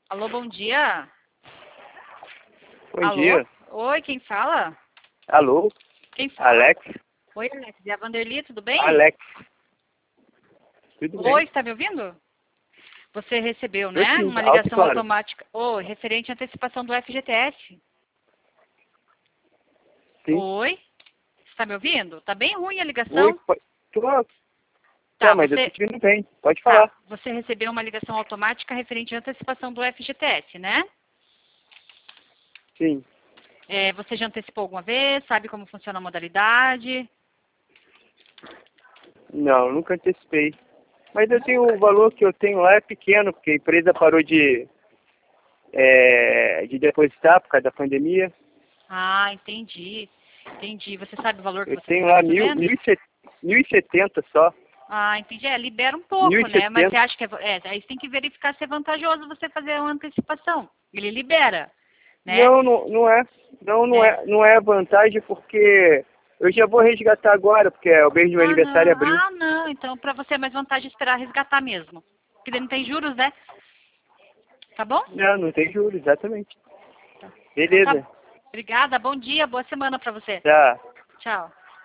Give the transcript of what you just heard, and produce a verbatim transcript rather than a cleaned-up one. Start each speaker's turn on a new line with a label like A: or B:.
A: Alô, bom dia.
B: Bom
A: Alô?
B: dia.
A: Oi, quem fala?
B: Alô?
A: Quem fala?
B: Alex?
A: Oi, Alex. É a Vanderly, tudo bem?
B: Alex. Tudo
A: Oi,
B: bem?
A: está me ouvindo? Você recebeu,
B: Eu
A: né?
B: sim,
A: Uma
B: alto e
A: ligação
B: claro.
A: automática. Oi, referente à antecipação do F G T S.
B: Sim.
A: Oi? Está me ouvindo? Tá bem ruim a
B: Oi,
A: ligação.
B: pode... Tô...
A: Tá,
B: Tá, mas eu tô
A: você.
B: te ouvindo bem. Pode
A: Tá,
B: falar.
A: você recebeu uma ligação automática referente à antecipação do F G T S, né?
B: Sim.
A: É, você já antecipou alguma vez? Sabe como funciona a modalidade?
B: Não, nunca antecipei. Mas eu tenho o valor que eu tenho lá é pequeno, porque a empresa parou de, é, de depositar por causa da pandemia.
A: Ah, entendi. Entendi. Você sabe o valor que
B: Eu
A: você
B: tenho
A: tem
B: lá
A: mais ou
B: mil,
A: menos?
B: mil, e set- mil e setenta só.
A: Ah, entendi. É, libera um
B: Mil
A: pouco,
B: e
A: né? Mas você
B: setenta.
A: acha que é, é, aí você tem que verificar se é vantajoso você fazer uma antecipação. Ele libera, né?
B: Não, não, não é. Não, não
A: Né?
B: é, não é vantagem porque eu já vou resgatar agora, porque é o mês do meu
A: Ah,
B: aniversário
A: não.
B: abriu.
A: Ah, não. Então, pra você é mais vantagem esperar resgatar mesmo. Porque daí não tem juros, né? Tá bom?
B: Não, não tem juros, exatamente.
A: Então tá.
B: Beleza.
A: Obrigada. Bom dia. Boa semana pra você.
B: Tá.
A: Tchau.